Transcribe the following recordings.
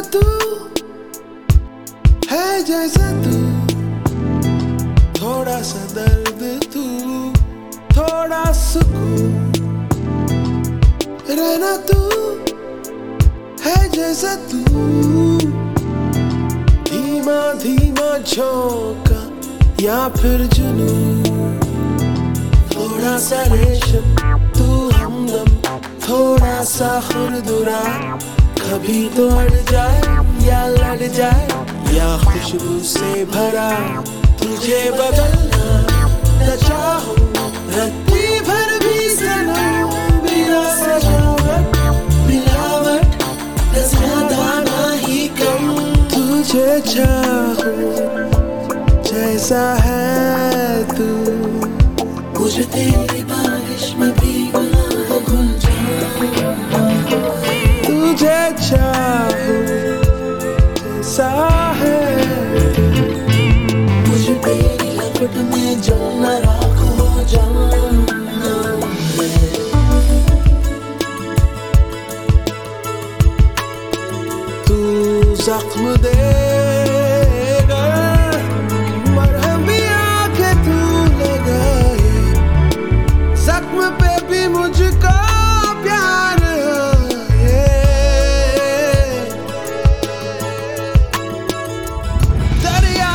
तू है जैसा तू, थोड़ा सा दर्द तू, थोड़ा सुकून। रहना तू है जैसा तू, धीमा धीमा झोंका या फिर जुनून। थोड़ा सा रेशम तू हमदम, थोड़ा सा खुरदुरा। कभी तो अड़ जाए या लड़ जाए या खुशबू से भरा। तुझे बदलना न चाहूं रत्ती भर भी सनम, बिना सजावट मिलावट न ज्यादा ना ही कम। तुझे चाहूं जैसा है तू, मुझे तेरी बारिश में भीगना है, घुल जाऊं। तुझे चाहूं जैसा है तू, मुझे तेरी लपट में जलना राख हो जाना है। तू जख्म देगा, मरहम भी आके तू लगाए। जख्म पे भी मुझको प्यार है। दरिया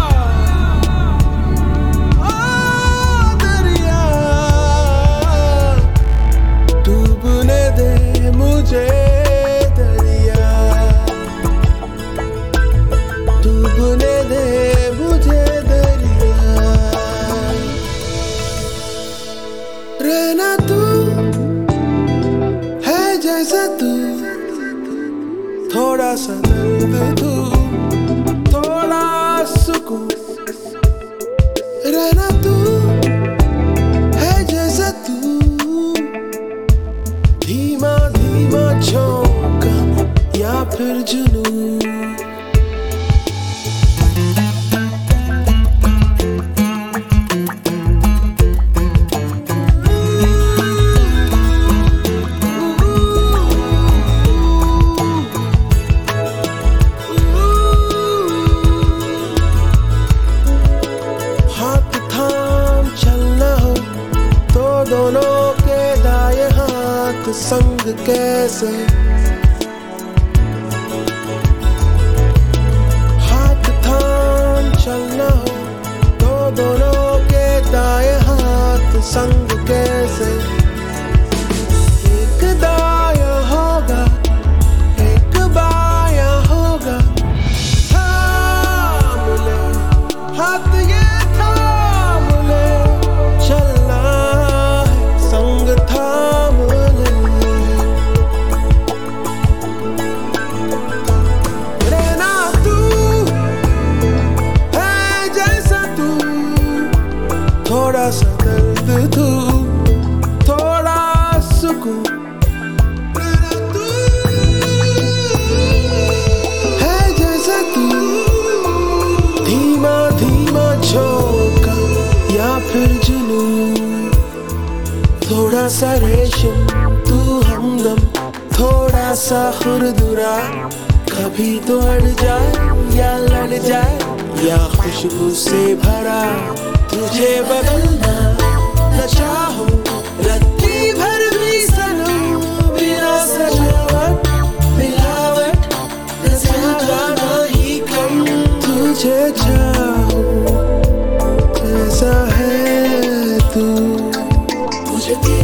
ओ दरिया, डूबने दे मुझे दरिया, डूबने दे मुझे दरिया। रहना तू है जैसा तू, थोड़ा सा दर्द तू, थोड़ा सुकून। रहना तू है जैसा तू, धीमा धीमा झोंका या फिर जुनून। दोनों के दाएं हाथ संग कैसे, हाथ थाम चलना हो तो दोनों के दाएं हाथ संग कैसे। एक दायां होगा एक बायां होगा, थाम ले हाथ ये थाम ले, चलना संग थाम ले। रहना तू है जैसा तू, थोड़ा सा दर्द तू, थोड़ा सुकून। रहना तू है जैसा तू, धीमा धीमा झोंका या फिर जुनून। थोड़ा सा रेशम तू हमदम, थोड़ा सा खुरदुरा। कभी तो अड़ जाए या लड़ जाए या खुशबू से भरा। तुझे बदलना न चाहूं रत्ती भर भी सनम, बिना सजावट मिलावट न ज्यादा ना ही कम। तुझे चाहूं जैसा है तू, मुझे